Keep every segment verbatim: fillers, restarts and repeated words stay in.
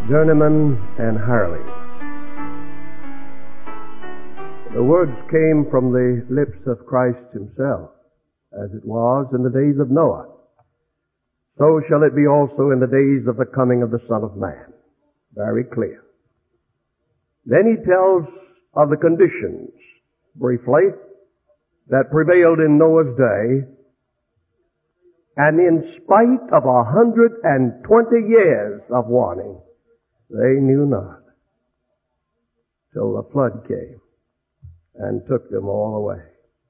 Journeyman and hireling. The words came from the lips of Christ himself, as it was in the days of Noah. So shall it be also in the days of the coming of the Son of Man. Very clear. Then he tells of the conditions, briefly, that prevailed in Noah's day. And in spite of a hundred and twenty years of warning, they knew not, till the flood came and took them all away.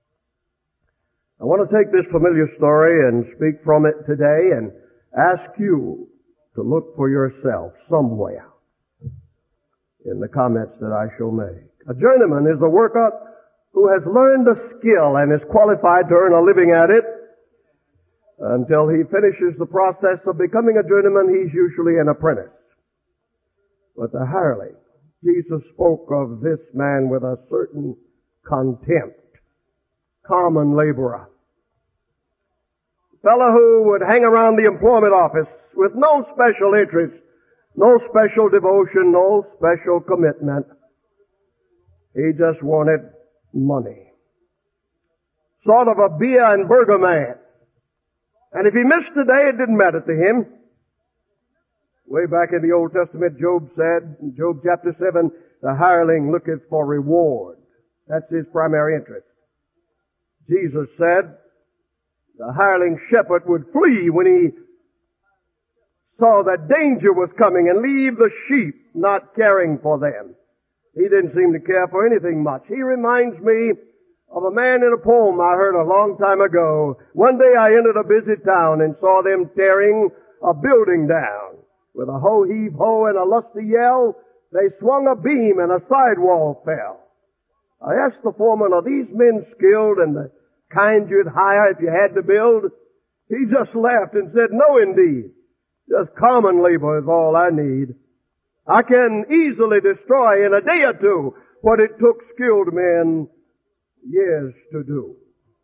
I want to take this familiar story and speak from it today and ask you to look for yourself somewhere in the comments that I shall make. A journeyman is a worker who has learned a skill and is qualified to earn a living at it. Until he finishes the process of becoming a journeyman, he's usually an apprentice. But the hireling, Jesus spoke of this man with a certain contempt. Common laborer. Fellow who would hang around the employment office with no special interest, no special devotion, no special commitment. He just wanted money. Sort of a beer and burger man. And if he missed a day, it didn't matter to him. Way back in the Old Testament, Job said, in Job chapter seven, the hireling looketh for reward. That's his primary interest. Jesus said, the hireling shepherd would flee when he saw that danger was coming and leave the sheep not caring for them. He didn't seem to care for anything much. He reminds me of a man in a poem I heard a long time ago. One day I entered a busy town and saw them tearing a building down. With a ho-heave-ho and a lusty yell, they swung a beam and a sidewall fell. I asked the foreman, are these men skilled and the kind you'd hire if you had to build? He just laughed and said, no indeed. Just common labor is all I need. I can easily destroy in a day or two what it took skilled men years to do.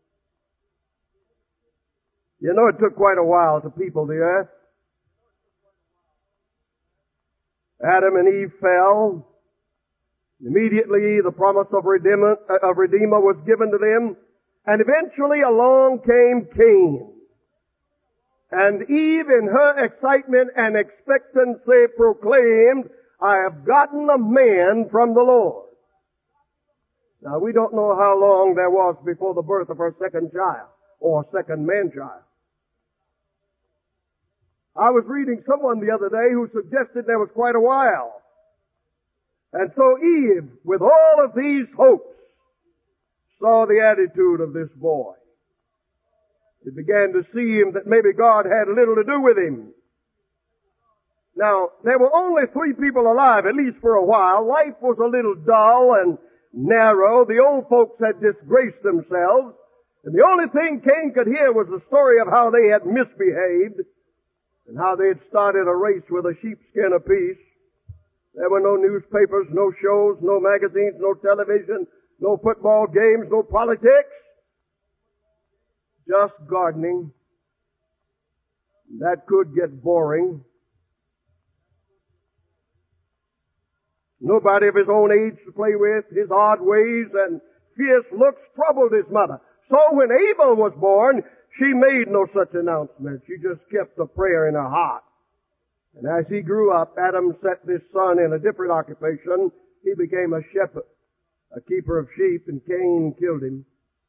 You know, it took quite a while to people the earth. Adam and Eve fell. Immediately the promise of Redeemer, of Redeemer was given to them. And eventually along came Cain. And Eve in her excitement and expectancy proclaimed, I have gotten a man from the Lord. Now we don't know how long there was before the birth of her second child, or second man-child. I was reading someone the other day who suggested there was quite a while. And so Eve, with all of these hopes, saw the attitude of this boy. It began to seem that maybe God had little to do with him. Now, there were only three people alive, at least for a while. Life was a little dull and narrow. The old folks had disgraced themselves. And the only thing Cain could hear was the story of how they had misbehaved and how they had started a race with a sheepskin apiece. There were no newspapers, no shows, no magazines, no television, no football games, no politics. Just gardening. That could get boring. Nobody of his own age to play with. His odd ways and fierce looks troubled his mother. So when Abel was born, she made no such announcement. She just kept a prayer in her heart. And as he grew up, Adam set this son in a different occupation. He became a shepherd, a keeper of sheep, and Cain killed him.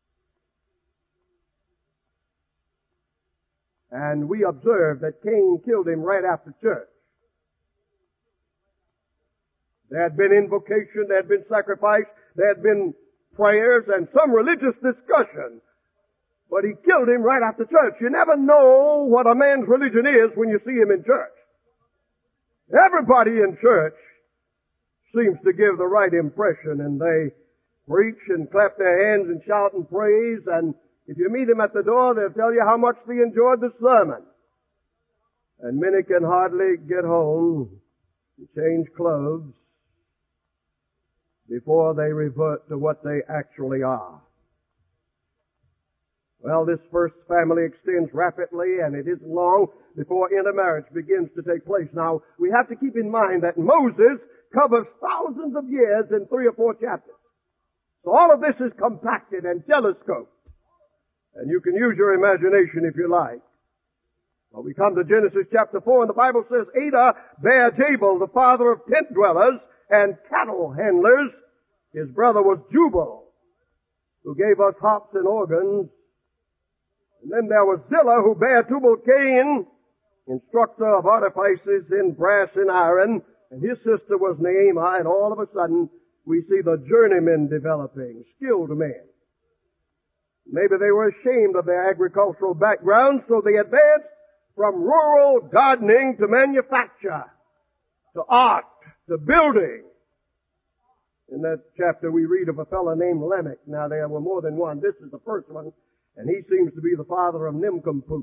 And we observed that Cain killed him right after church. There had been invocation, there had been sacrifice, there had been prayers and some religious discussion. But he killed him right after church. You never know what a man's religion is when you see him in church. Everybody in church seems to give the right impression, and they preach and clap their hands and shout and praise, and if you meet them at the door, they'll tell you how much they enjoyed the sermon. And many can hardly get home and change clothes before they revert to what they actually are. Well, this first family extends rapidly, and it isn't long before intermarriage begins to take place. Now, we have to keep in mind that Moses covers thousands of years in three or four chapters. So all of this is compacted and telescoped. And you can use your imagination if you like. Well, we come to Genesis chapter four, and the Bible says, Adah bare Jabal, the father of tent dwellers and cattle handlers. His brother was Jubal, who gave us hops and organs. And then there was Zillah, who bare Tubal-Cain, instructor of artifices in brass and iron. And his sister was Naamah, and all of a sudden, we see the journeymen developing, skilled men. Maybe they were ashamed of their agricultural background, so they advanced from rural gardening to manufacture, to art, to building. In that chapter we read of a fellow named Lamech. Now there were more than one. This is the first one, and he seems to be the father of Nincompoop.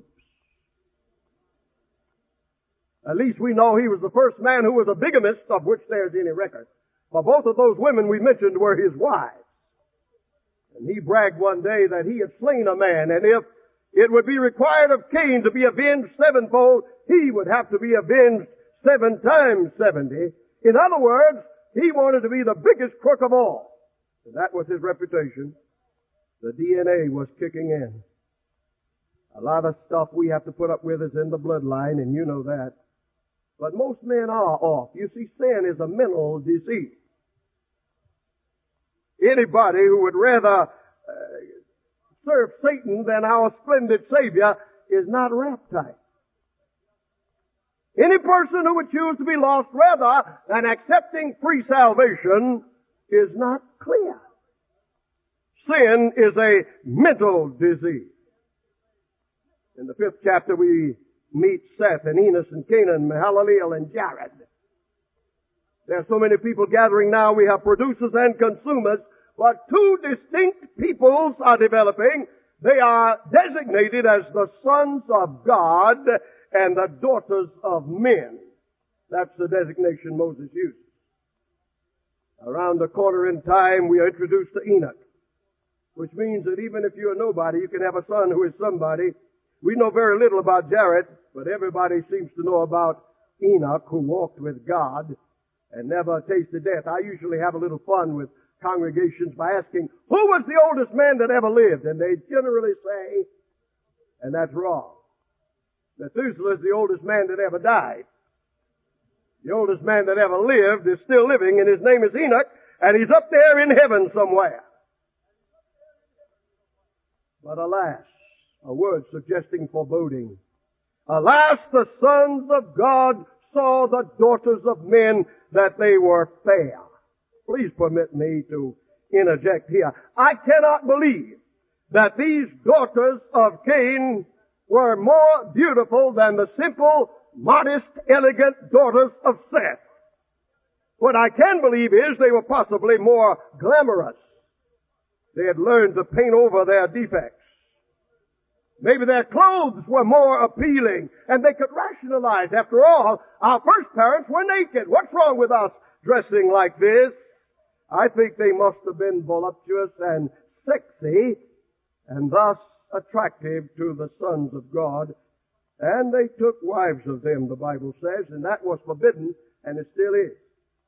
At least we know he was the first man who was a bigamist, of which there's any record. For both of those women we mentioned were his wives. And he bragged one day that he had slain a man, and if it would be required of Cain to be avenged sevenfold, he would have to be avenged seven times seventy. In other words, he wanted to be the biggest crook of all. And that was his reputation. The D N A was kicking in. A lot of stuff we have to put up with is in the bloodline, and you know that. But most men are off. You see, sin is a mental disease. Anybody who would rather uh, serve Satan than our splendid Savior is not wrapped tight. Any person who would choose to be lost rather than accepting free salvation is not clear. Sin is a mental disease. In the fifth chapter we meet Seth and Enos and Canaan, Mahalaleel and Jared. There are so many people gathering now, we have producers and consumers, but two distinct peoples are developing. They are designated as the sons of God and the daughters of men. That's the designation Moses used. Around the corner in time, we are introduced to Enoch, which means that even if you're nobody, you can have a son who is somebody. We know very little about Jared, but everybody seems to know about Enoch, who walked with God and never tasted death. I usually have a little fun with congregations by asking, who was the oldest man that ever lived? And they generally say, and that's wrong, Methuselah is the oldest man that ever died. The oldest man that ever lived is still living, and his name is Enoch, and he's up there in heaven somewhere. But alas, a word suggesting foreboding. Alas, the sons of God saw the daughters of men that they were fair. Please permit me to interject here. I cannot believe that these daughters of Cain were more beautiful than the simple, modest, elegant daughters of Seth. What I can believe is they were possibly more glamorous. They had learned to paint over their defects. Maybe their clothes were more appealing, and they could rationalize. After all, our first parents were naked. What's wrong with us dressing like this? I think they must have been voluptuous and sexy, and thus attractive to the sons of God. And they took wives of them, the Bible says, and that was forbidden, and it still is.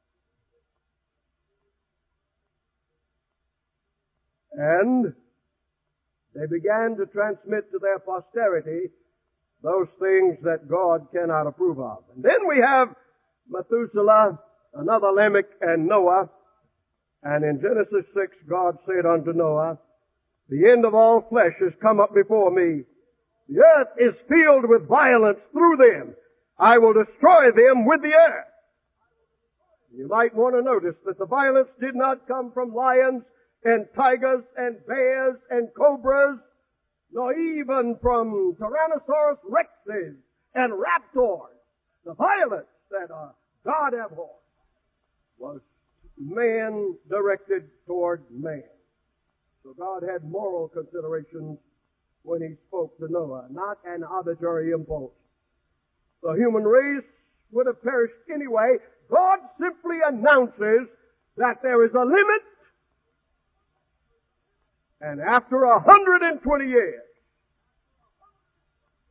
And they began to transmit to their posterity those things that God cannot approve of. And then we have Methuselah, another Lamech, and Noah. And in Genesis six, God said unto Noah, the end of all flesh has come up before me. The earth is filled with violence through them. I will destroy them with the earth. You might want to notice that the violence did not come from lions and tigers and bears and cobras, nor even from Tyrannosaurus rexes and raptors. The violence that uh, God abhorred was man directed toward man. So God had moral considerations when He spoke to Noah, not an arbitrary impulse. The human race would have perished anyway. God simply announces that there is a limit, and after a hundred and twenty years,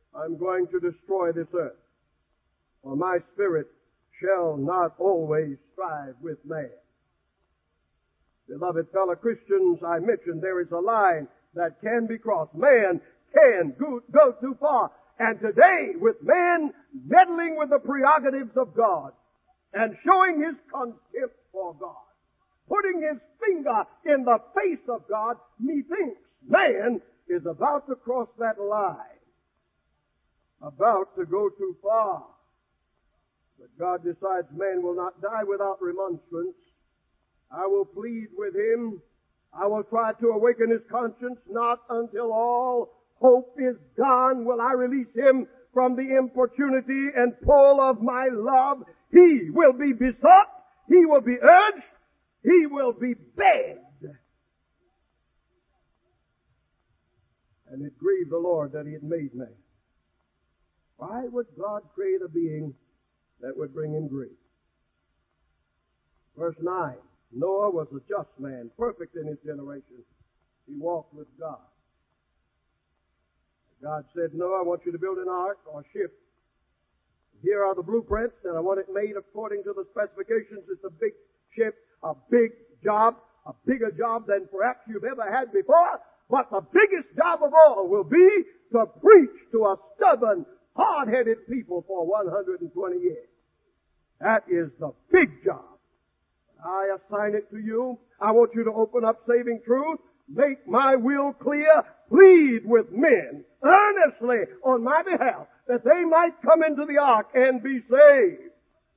I'm going to destroy this earth, for my spirit shall not always strive with man. Beloved fellow Christians, I mentioned there is a line that can be crossed. Man can go, go too far. And today, with man meddling with the prerogatives of God and showing his contempt for God, putting his finger in the face of God, methinks man is about to cross that line, about to go too far. But God decides man will not die without remonstrance. I will plead with him. I will try to awaken his conscience. Not until all hope is gone will I release him from the importunity and pull of my love. He will be besought. He will be urged. He will be begged. And it grieved the Lord that he had made man. Why would God create a being that would bring him grief? Verse nine. Noah was a just man, perfect in his generation. He walked with God. God said, Noah, I want you to build an ark or ship. Here are the blueprints, and I want it made according to the specifications. It's a big ship, a big job, a bigger job than perhaps you've ever had before. But the biggest job of all will be to preach to a stubborn, hard-headed people for one hundred twenty years. That is the big job. I assign it to you. I want you to open up saving truth, make my will clear, plead with men earnestly on my behalf that they might come into the ark and be saved.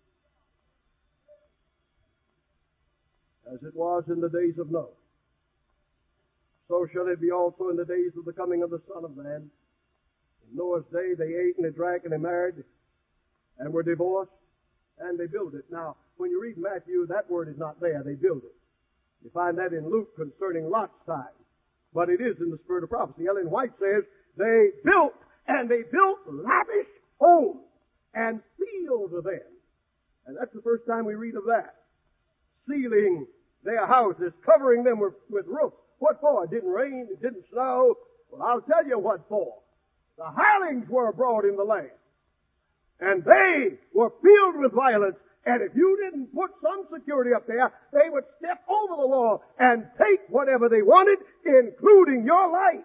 As it was in the days of Noah, so shall it be also in the days of the coming of the Son of Man. In Noah's day, they ate and they drank and they married and were divorced and they built it. Now, when you read Matthew, that word is not there. They built it. You find that in Luke concerning Lot's time. But it is in the spirit of prophecy. Ellen White says they built, and they built lavish homes and fields of them. And that's the first time we read of that. Sealing their houses, covering them with, with roofs. What for? It didn't rain, it didn't snow. Well, I'll tell you what for. The hirelings were abroad in the land. And they were filled with violence. And if you didn't put some security up there, they would step over the law and take whatever they wanted, including your life.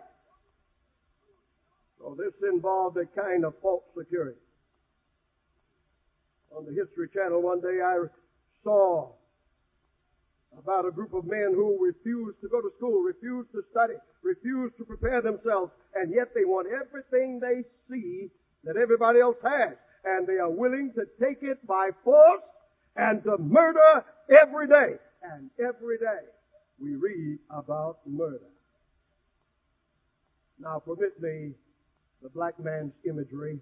So this involved a kind of false security. On the History Channel one day I saw about a group of men who refused to go to school, refused to study, refused to prepare themselves, and yet they want everything they see that everybody else has. And they are willing to take it by force and to murder every day. And every day we read about murder. Now permit me the black man's imagery.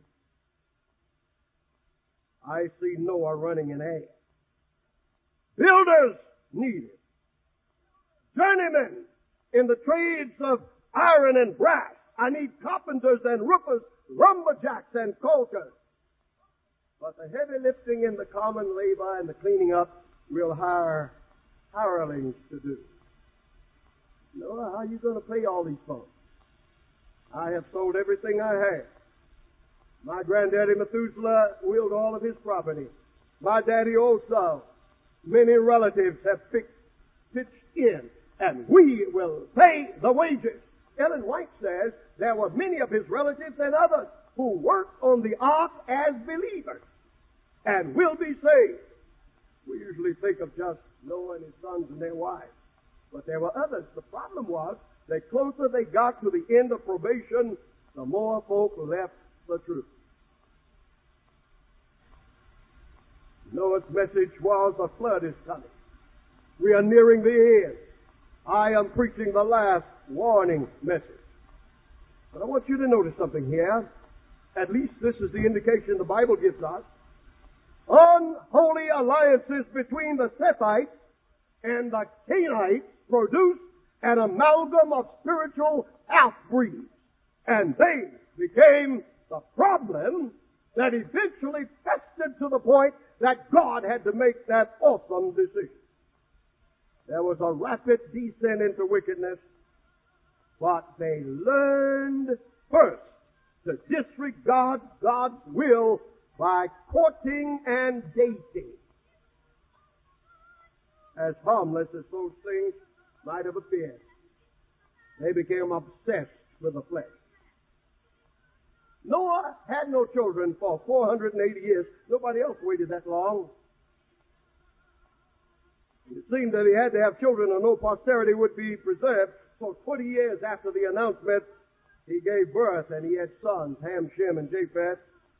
I see Noah running an ad. Builders needed. Journeymen in the trades of iron and brass. I need carpenters and roofers, lumberjacks and caulkers. But the heavy lifting in the common labor and the cleaning up, we'll hire hirelings to do. Noah, how are you going to pay all these folks? I have sold everything I have. My granddaddy Methuselah willed all of his property. My daddy also. Many relatives have fixed, pitched in, and we will pay the wages. Ellen White says there were many of his relatives and others who worked on the ark as believers and will be saved. We usually think of just Noah and his sons and their wives. But there were others. The problem was the closer they got to the end of probation, the more folk left the truth. Noah's message was a flood is coming. We are nearing the end. I am preaching the last warning message. But I want you to notice something here. At least this is the indication the Bible gives us. Unholy alliances between the Sethites and the Canaanites produced an amalgam of spiritual half-breeds. And they became the problem that eventually festered to the point that God had to make that awesome decision. There was a rapid descent into wickedness, but they learned first to disregard God's will by courting and dating. As harmless as those things might have appeared, they became obsessed with the flesh. Noah had no children for four hundred eighty years. Nobody else waited that long. It seemed that he had to have children or no posterity would be preserved. So twenty years after the announcement, he gave birth and he had sons, Ham, Shem, and Japheth.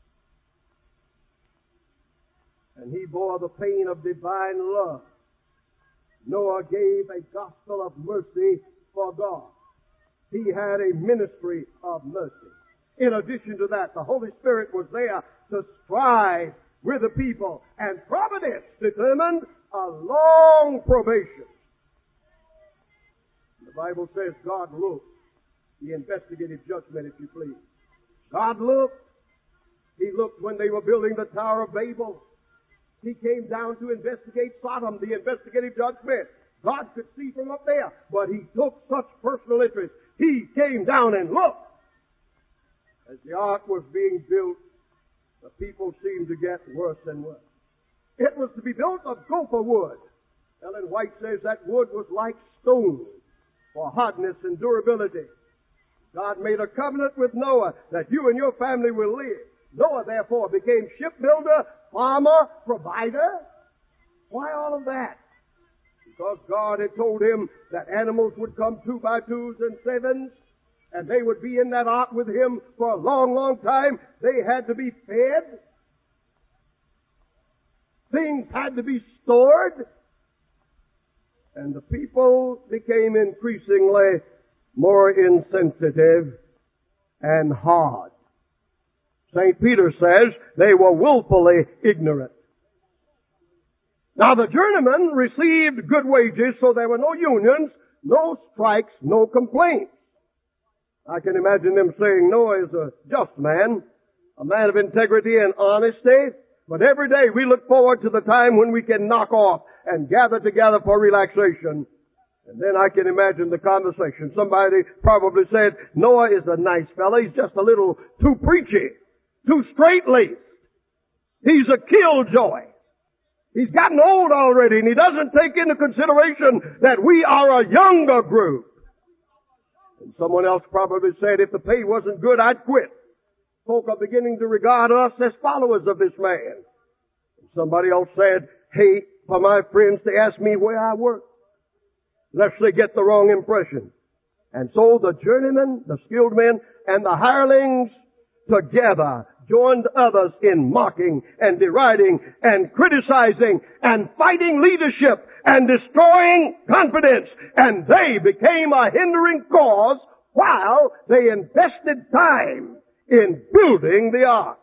And he bore the pain of divine love. Noah gave a gospel of mercy for God. He had a ministry of mercy. In addition to that, the Holy Spirit was there to strive with the people, and providence determined a long probation. The Bible says God looked. He investigated judgment, if you please. God looked. He looked when they were building the Tower of Babel. He came down to investigate Sodom, the investigative judgment. God could see from up there, but he took such personal interest. He came down and looked. As the ark was being built, the people seemed to get worse and worse. It was to be built of gopher wood. Ellen White says that wood was like stone for hardness and durability. God made a covenant with Noah that you and your family will live. Noah, therefore, became shipbuilder, farmer, provider. Why all of that? Because God had told him that animals would come two by twos and sevens, and they would be in that ark with him for a long, long time. They had to be fed. Things had to be stored. And the people became increasingly more insensitive and hard. Saint Peter says they were willfully ignorant. Now the journeymen received good wages, so there were no unions, no strikes, no complaints. I can imagine them saying Noah is a just man, a man of integrity and honesty, but every day we look forward to the time when we can knock off and gather together for relaxation. And then I can imagine the conversation. Somebody probably said, Noah is a nice fellow. He's just a little too preachy, too straight-laced. He's a killjoy. He's gotten old already, and he doesn't take into consideration that we are a younger group. And someone else probably said, if the pay wasn't good, I'd quit. Folk are beginning to regard us as followers of this man. And somebody else said, hey, for my friends to ask me where I work, lest they get the wrong impression. And so the journeymen, the skilled men, and the hirelings together joined others in mocking and deriding and criticizing and fighting leadership and destroying confidence. And they became a hindering cause while they invested time in building the ark.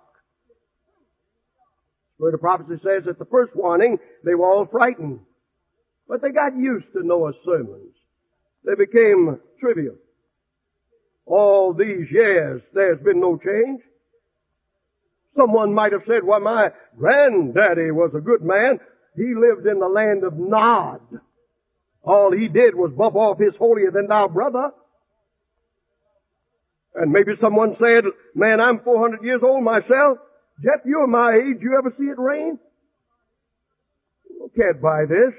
Where the prophecy says at the first warning, they were all frightened. But they got used to Noah's sermons. They became trivial. All these years, there's been no change. Someone might have said, well, my granddaddy was a good man. He lived in the land of Nod. All he did was bump off his holier-than-thou brother. And maybe someone said, man, I'm four hundred years old myself. Jeff, you're my age. You ever see it rain? You can't buy this.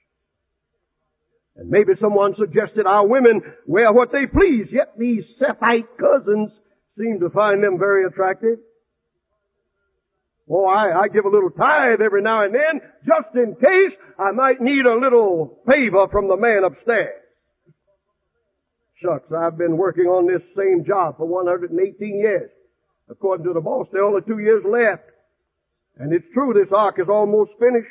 And maybe someone suggested our women wear what they please, yet these Sethite cousins seem to find them very attractive. Oh, I, I give a little tithe every now and then, just in case I might need a little favor from the man upstairs. Shucks, I've been working on this same job for one hundred eighteen years. According to the boss, there are only two years left. And it's true, this ark is almost finished.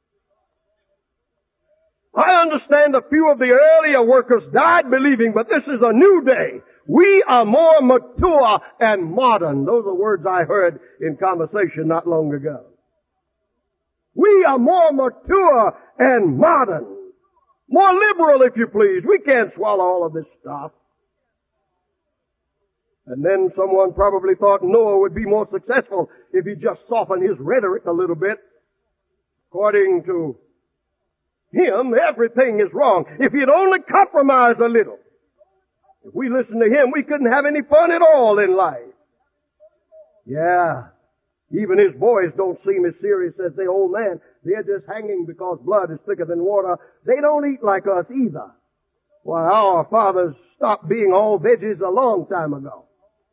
I understand a few of the earlier workers died believing, but this is a new day. We are more mature and modern. Those are words I heard in conversation not long ago. We are more mature and modern. More liberal, if you please. We can't swallow all of this stuff. And then someone probably thought Noah would be more successful if he just softened his rhetoric a little bit. According to him, everything is wrong. If he'd only compromise a little. If we listened to him, we couldn't have any fun at all in life. Yeah. Even his boys don't seem as serious as the old man. They're just hanging because blood is thicker than water. They don't eat like us either. Why, our fathers stopped being all veggies a long time ago.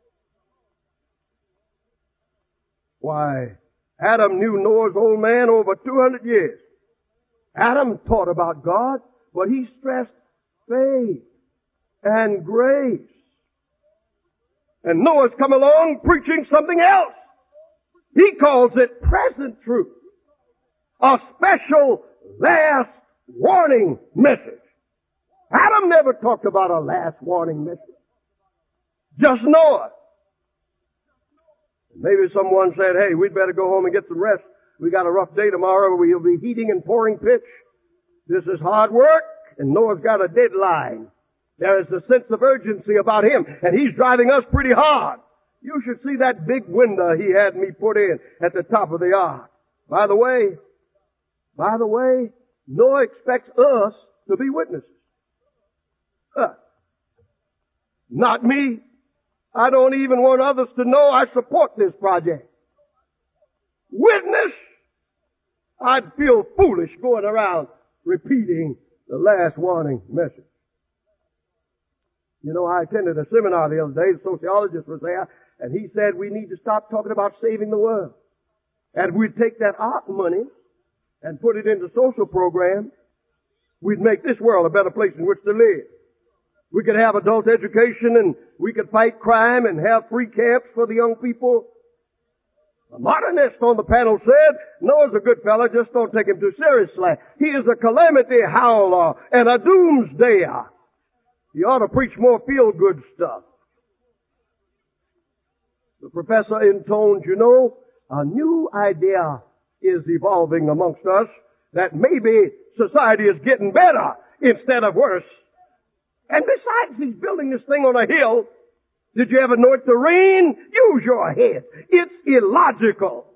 Why, Adam knew Noah's old man over two hundred years. Adam taught about God, but he stressed faith and grace. And Noah's come along preaching something else. He calls it present truth. A special last warning message. Adam never talked about a last warning message. Just Noah. Maybe someone said, hey, we'd better go home and get some rest. We got a rough day tomorrow. We'll be heating and pouring pitch. This is hard work, and Noah's got a deadline. There is a sense of urgency about him, and he's driving us pretty hard. You should see that big window he had me put in at the top of the ark. By the way, by the way, Noah expects us to be witnesses. Huh. Not me. I don't even want others to know I support this project. Witness? I'd feel foolish going around repeating the last warning message. You know, I attended a seminar the other day. The sociologist was there, and he said we need to stop talking about saving the world. And we'd take that art money and put it into social programs. We'd make this world a better place in which to live. We could have adult education, and we could fight crime and have free camps for the young people. A modernist on the panel said, Noah's a good fella, just don't take him too seriously. He is a calamity howler and a doomsdayer. He ought to preach more feel-good stuff. The professor intoned, you know, a new idea is evolving amongst us that maybe society is getting better instead of worse. And besides, he's building this thing on a hill. Did you ever know it to rain? Use your head. It's illogical.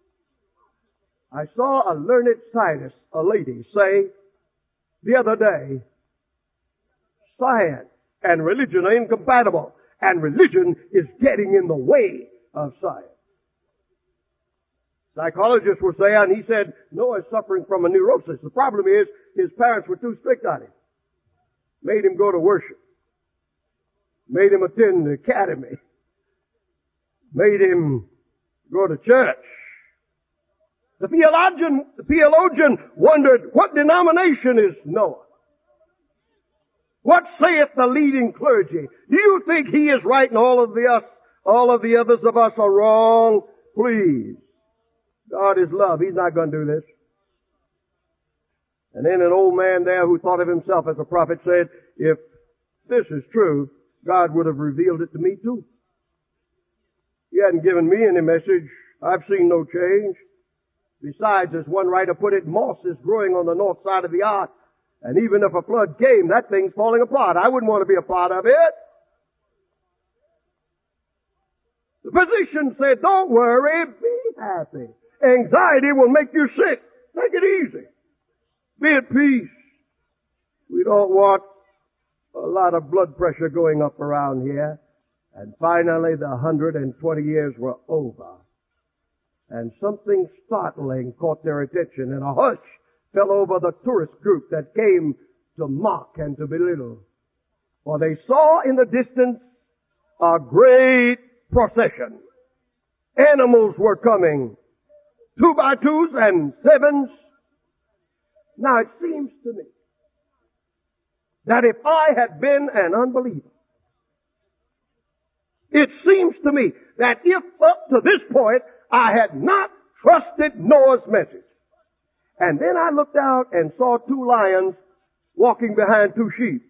I saw a learned scientist, a lady, say the other day, science and religion are incompatible, and religion is getting in the way of science. Psychologists were saying, and he said, Noah's suffering from a neurosis. The problem is his parents were too strict on him. Made him go to worship. Made him attend the academy. Made him go to church. The theologian, the theologian wondered, what denomination is Noah? What saith the leading clergy? Do you think he is right and all of the us, all of the others of us are wrong? Please. God is love. He's not going to do this. And then an old man there who thought of himself as a prophet said, if this is true, God would have revealed it to me too. He hadn't given me any message. I've seen no change. Besides, as one writer put it, moss is growing on the north side of the ark. And even if a flood came, that thing's falling apart. I wouldn't want to be a part of it. The physician said, don't worry, be happy. Anxiety will make you sick. Take it easy. Be at peace. We don't want a lot of blood pressure going up around here. And finally, the one hundred twenty years were over. And something startling caught their attention, and a hush fell over the tourist group that came to mock and to belittle. For they saw in the distance a great procession. Animals were coming, two by twos and sevens. Now it seems to me that if I had been an unbeliever, it seems to me that if up to this point I had not trusted Noah's message, and then I looked out and saw two lions walking behind two sheep,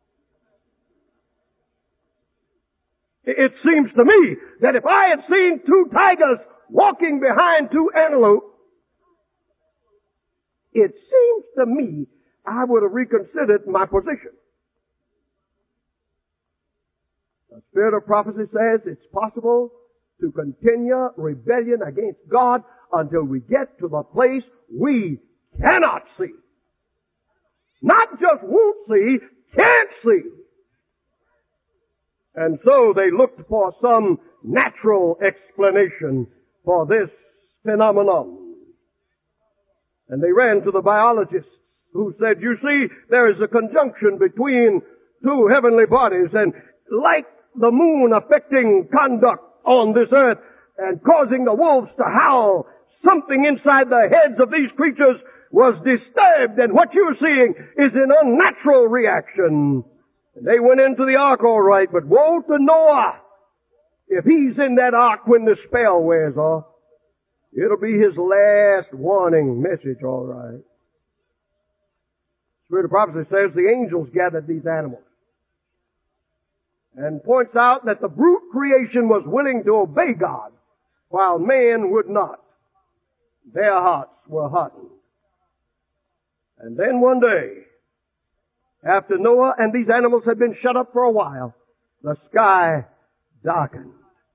it seems to me that if I had seen two tigers walking behind two antelope, it seems to me I would have reconsidered my position. The spirit of prophecy says it's possible to continue rebellion against God until we get to the place we cannot see. Not just won't see, can't see. And so they looked for some natural explanation for this phenomenon. And they ran to the biologists who said, you see, there is a conjunction between two heavenly bodies, and like the moon affecting conduct on this earth and causing the wolves to howl, something inside the heads of these creatures was disturbed, and what you're seeing is an unnatural reaction. They went into the ark all right, but woe to Noah if he's in that ark when the spell wears off. It'll be his last warning message, all right. Spirit of prophecy says the angels gathered these animals and points out that the brute creation was willing to obey God while man would not. Their hearts were hardened. And then one day, after Noah and these animals had been shut up for a while, the sky darkened.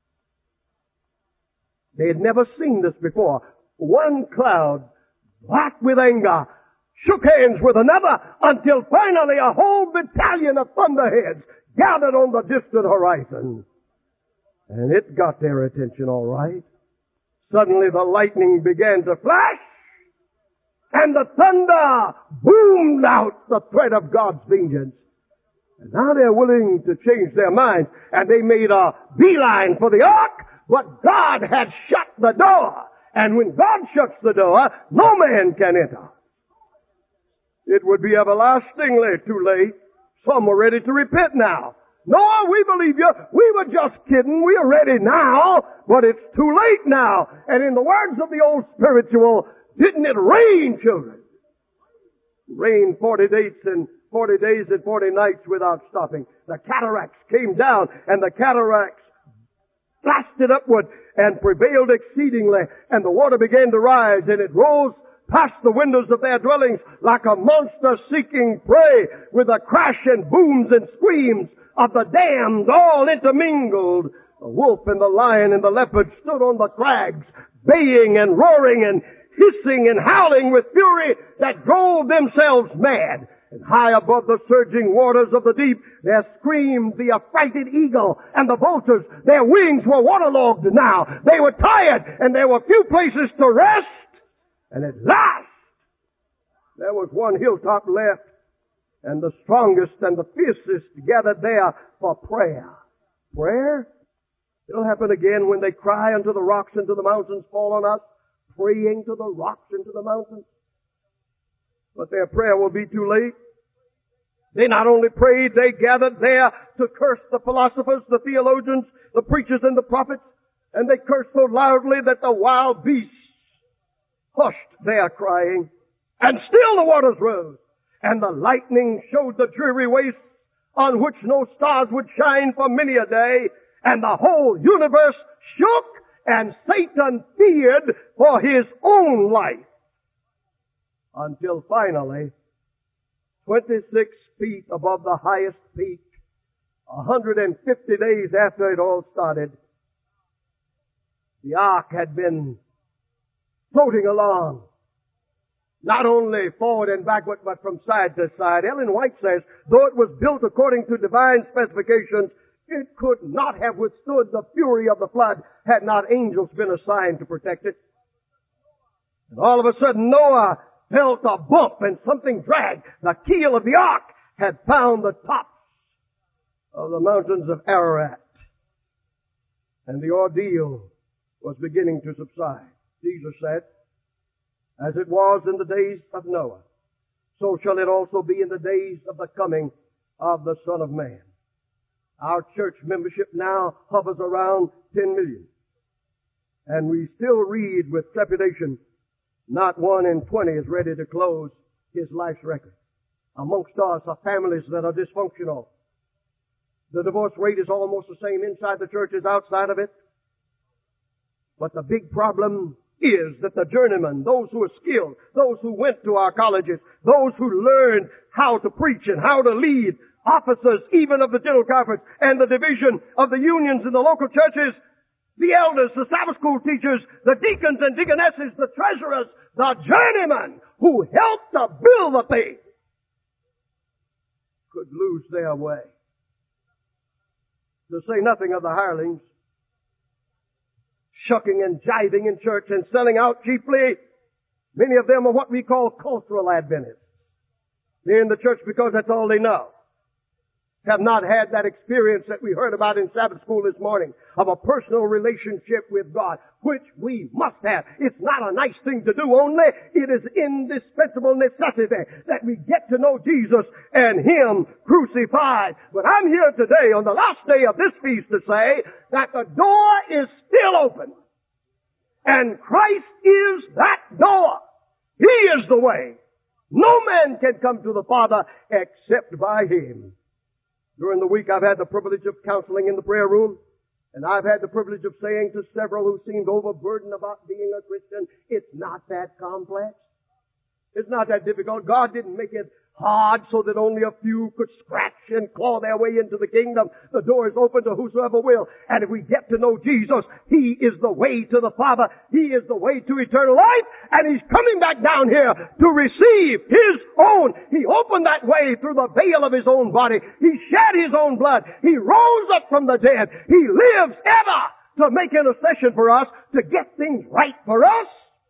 They had never seen this before. One cloud, black with anger, shook hands with another until finally a whole battalion of thunderheads gathered on the distant horizon. And it got their attention all right. Suddenly the lightning began to flash, and the thunder boomed out the threat of God's vengeance. And now they're willing to change their minds, and they made a beeline for the ark, but God had shut the door. And when God shuts the door, no man can enter. It would be everlastingly too late. Some are ready to repent now. Noah, we believe you. We were just kidding. We are ready now, but it's too late now. And in the words of the old spiritual, didn't it rain, children? Rain forty days and forty days and forty nights without stopping. The cataracts came down, and the cataracts blasted upward and prevailed exceedingly, and the water began to rise, and it rose past the windows of their dwellings like a monster seeking prey, with the crash and booms and screams of the damned all intermingled. The wolf and the lion and the leopard stood on the crags, baying and roaring and hissing and howling with fury that drove themselves mad. And high above the surging waters of the deep, there screamed the affrighted eagle and the vultures. Their wings were waterlogged now. They were tired, and there were few places to rest. And at last, there was one hilltop left, and the strongest and the fiercest gathered there for prayer. Prayer? It'll happen again when they cry unto the rocks and to the mountains, fall on us, praying to the rocks and to the mountains. But their prayer will be too late. They not only prayed, they gathered there to curse the philosophers, the theologians, the preachers, and the prophets, and they cursed so loudly that the wild beasts hushed their crying, and still the waters rose, and the lightning showed the dreary wastes on which no stars would shine for many a day, and the whole universe shook, and Satan feared for his own life. Until finally, twenty-six feet above the highest peak, one hundred fifty days after it all started, the ark had been floating along, not only forward and backward, but from side to side. Ellen White says, though it was built according to divine specifications, it could not have withstood the fury of the flood had not angels been assigned to protect it. And all of a sudden, Noah felt a bump and something dragged. The keel of the ark had found the tops of the mountains of Ararat, and the ordeal was beginning to subside. Jesus said, as it was in the days of Noah, so shall it also be in the days of the coming of the Son of Man. Our church membership now hovers around ten million. And we still read with trepidation, not one in twenty is ready to close his life's record. Amongst us are families that are dysfunctional. The divorce rate is almost the same inside the church as outside of it. But the big problem is that the journeymen, those who are skilled, those who went to our colleges, those who learned how to preach and how to lead, officers even of the General Conference and the division of the unions in the local churches, the elders, the Sabbath school teachers, the deacons and deaconesses, the treasurers, the journeymen who helped to build the thing could lose their way. To say nothing of the hirelings, shucking and jiving in church and selling out cheaply. Many of them are what we call cultural Adventists. They're in the church because that's all they know. Have not had that experience that we heard about in Sabbath school this morning of a personal relationship with God, which we must have. It's not a nice thing to do only. It is indispensable necessity that we get to know Jesus and Him crucified. But I'm here today on the last day of this feast to say that the door is still open. And Christ is that door. He is the way. No man can come to the Father except by Him. During the week, I've had the privilege of counseling in the prayer room, and I've had the privilege of saying to several who seemed overburdened about being a Christian, it's not that complex. It's not that difficult. God didn't make it hard so that only a few could scratch and claw their way into the kingdom. The door is open to whosoever will. And if we get to know Jesus, He is the way to the Father. He is the way to eternal life. And He's coming back down here to receive His own. He opened that way through the veil of His own body. He shed His own blood. He rose up from the dead. He lives ever to make intercession for us, to get things right for us.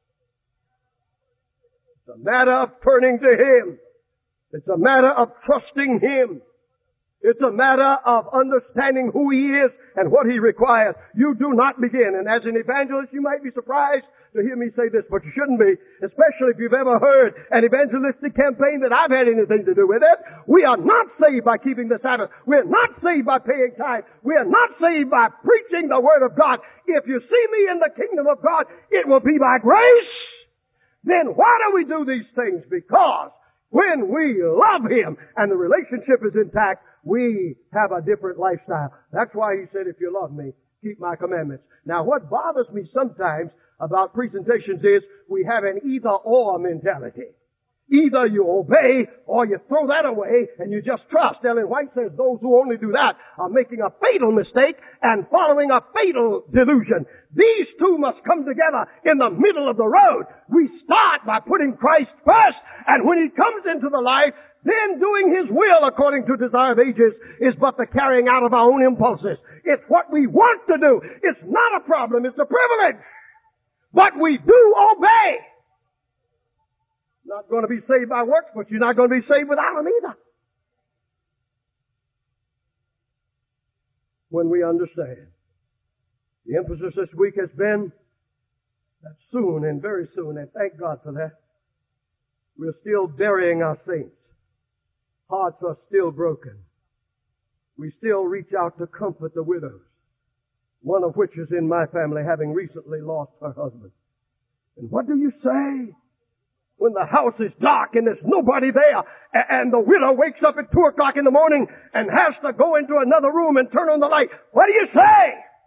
It's a matter of turning to Him. It's a matter of trusting Him. It's a matter of understanding who He is and what He requires. You do not begin. And as an evangelist, you might be surprised to hear me say this, but you shouldn't be, especially if you've ever heard an evangelistic campaign that I've had anything to do with it. We are not saved by keeping the Sabbath. We're not saved by paying tithe. We are not saved by preaching the Word of God. If you see me in the kingdom of God, it will be by grace. Then why do we do these things? Because when we love Him and the relationship is intact, we have a different lifestyle. That's why He said, if you love me, keep my commandments. Now, what bothers me sometimes about presentations is we have an either-or mentality. Either you obey or you throw that away and you just trust. Ellen White says those who only do that are making a fatal mistake and following a fatal delusion. These two must come together in the middle of the road. We start by putting Christ first, and when He comes into the life, then doing His will according to desire of ages is but the carrying out of our own impulses. It's what we want to do. It's not a problem. It's a privilege. But we do obey. Not going to be saved by works, but you're not going to be saved without them either. When we understand. The emphasis this week has been that soon and very soon, and thank God for that, we're still burying our saints. Hearts are still broken. We still reach out to comfort the widows, one of which is in my family, having recently lost her husband. And what do you say? When the house is dark and there's nobody there, and the widow wakes up at two o'clock in the morning and has to go into another room and turn on the light, what do you say?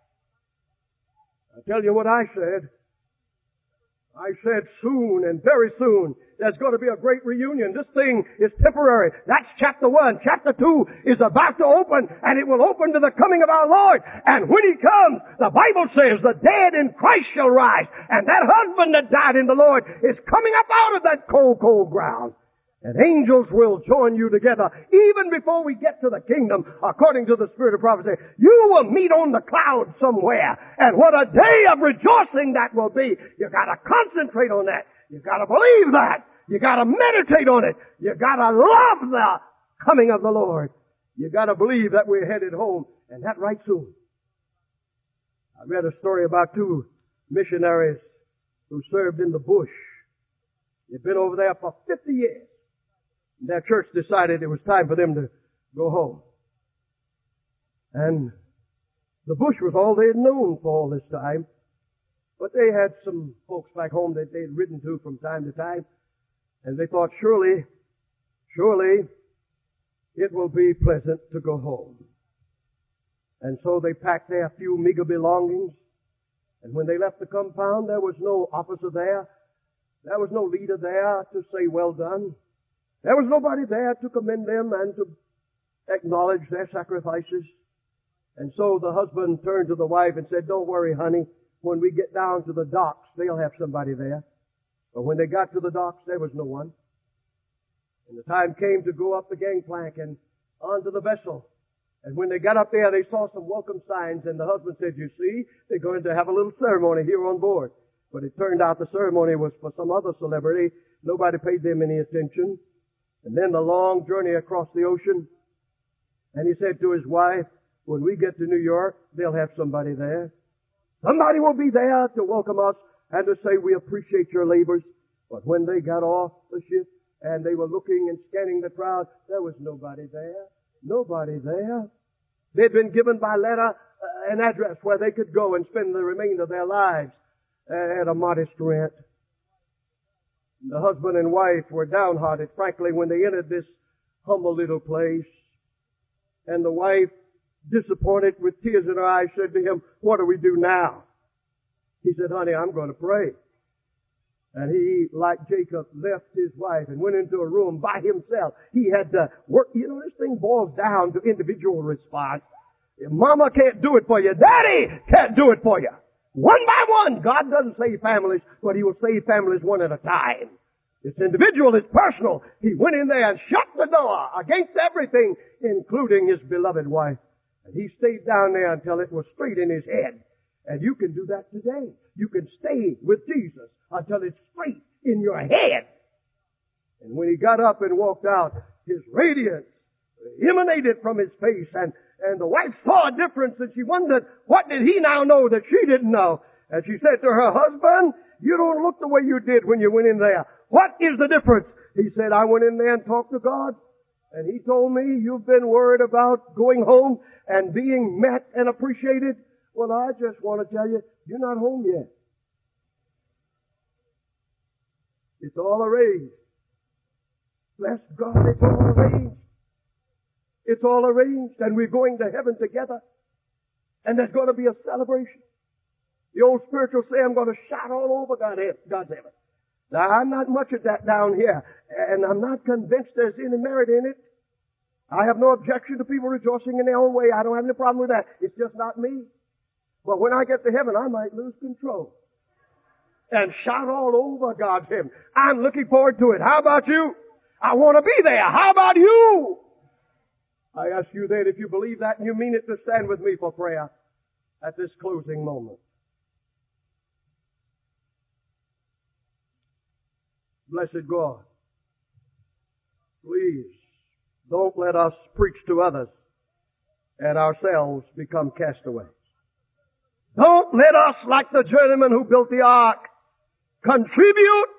I'll tell you what I said. I said soon and very soon there's going to be a great reunion. This thing is temporary. That's chapter one. Chapter two is about to open, and it will open to the coming of our Lord. And when He comes, the Bible says the dead in Christ shall rise, and that husband that died in the Lord is coming up out of that cold, cold ground. And angels will join you together even before we get to the kingdom, according to the Spirit of prophecy. You will meet on the clouds somewhere. And what a day of rejoicing that will be. You gotta concentrate on that. You gotta believe that. You gotta meditate on it. You gotta love the coming of the Lord. You gotta believe that we're headed home, and that right soon. I read a story about two missionaries who served in the bush. They'd been over there for fifty years. Their church decided it was time for them to go home. And the bush was all they had known for all this time. But they had some folks back home that they'd ridden to from time to time. And they thought, surely, surely, it will be pleasant to go home. And so they packed their few meager belongings. And when they left the compound, there was no officer there. There was no leader there to say, well done. There was nobody there to commend them and to acknowledge their sacrifices. And so the husband turned to the wife and said, don't worry, honey. When we get down to the docks, they'll have somebody there. But when they got to the docks, there was no one. And the time came to go up the gangplank and onto the vessel. And when they got up there, they saw some welcome signs, and the husband said, you see, they're going to have a little ceremony here on board. But it turned out the ceremony was for some other celebrity. Nobody paid them any attention. And then the long journey across the ocean. And he said to his wife, when we get to New York, they'll have somebody there. Somebody will be there to welcome us and to say we appreciate your labors. But when they got off the ship and they were looking and scanning the crowd, there was nobody there. Nobody there. They'd been given by letter uh, an address where they could go and spend the remainder of their lives at a modest rent. The husband and wife were downhearted, frankly, when they entered this humble little place. And the wife, disappointed with tears in her eyes, said to him, what do we do now? He said, honey, I'm going to pray. And he, like Jacob, left his wife and went into a room by himself. He had to work. You know, this thing boils down to individual response. Mama can't do it for you. Daddy can't do it for you. One by one. God doesn't save families, but He will save families one at a time. It's individual, it's personal. He went in there and shut the door against everything, including his beloved wife. And he stayed down there until it was straight in his head. And you can do that today. You can stay with Jesus until it's straight in your head. And when he got up and walked out, his radiance emanated from his face, and, and the wife saw a difference, and she wondered, what did he now know that she didn't know? And she said to her husband, you don't look the way you did when you went in there. What is the difference? He said, I went in there and talked to God, and He told me you've been worried about going home and being met and appreciated. Well, I just want to tell you, you're not home yet. It's all arranged. Bless God, it's all arranged. It's all arranged, and we're going to heaven together. And there's going to be a celebration. The old spiritual say, I'm going to shout all over God's heaven. Now, I'm not much of that down here, and I'm not convinced there's any merit in it. I have no objection to people rejoicing in their own way. I don't have any problem with that. It's just not me. But when I get to heaven, I might lose control and shout all over God's heaven. I'm looking forward to it. How about you? I want to be there. How about you? I ask you then, if you believe that and you mean it, to stand with me for prayer at this closing moment. Blessed God, please don't let us preach to others and ourselves become castaways. Don't let us, like the journeyman who built the ark, contribute,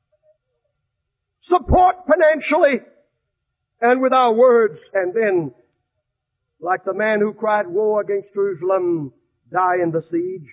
support financially and with our words, and then, like the man who cried woe against Jerusalem, die in the siege.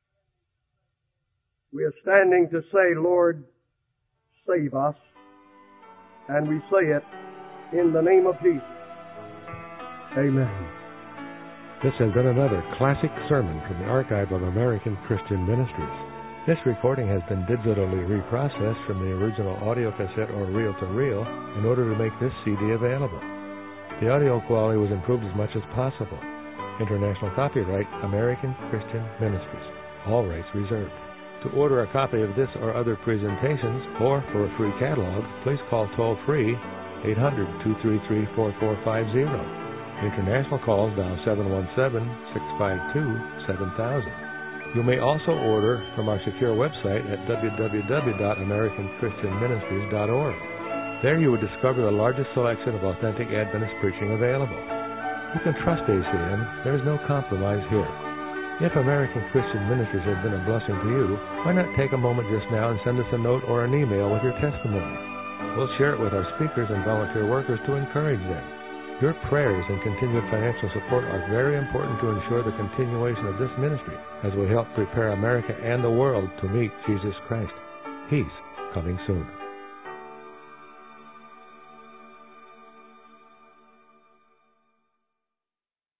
We are standing to say, Lord, save us. And we say it in the name of Jesus. Amen. This has been another classic sermon from the Archive of American Christian Ministries. This recording has been digitally reprocessed from the original audio cassette or reel-to-reel in order to make this C D available. The audio quality was improved as much as possible. International copyright, American Christian Ministries. All rights reserved. To order a copy of this or other presentations, or for a free catalog, please call toll-free eight hundred, two three three, four four five zero. International calls dial seven one seven, six five two, seven thousand. You may also order from our secure website at w w w dot american christian ministries dot org. There you will discover the largest selection of authentic Adventist preaching available. You can trust A C M. There is no compromise here. If American Christian Ministries has been a blessing to you, why not take a moment just now and send us a note or an email with your testimony? We'll share it with our speakers and volunteer workers to encourage them. Your prayers and continued financial support are very important to ensure the continuation of this ministry as we help prepare America and the world to meet Jesus Christ. He's coming soon.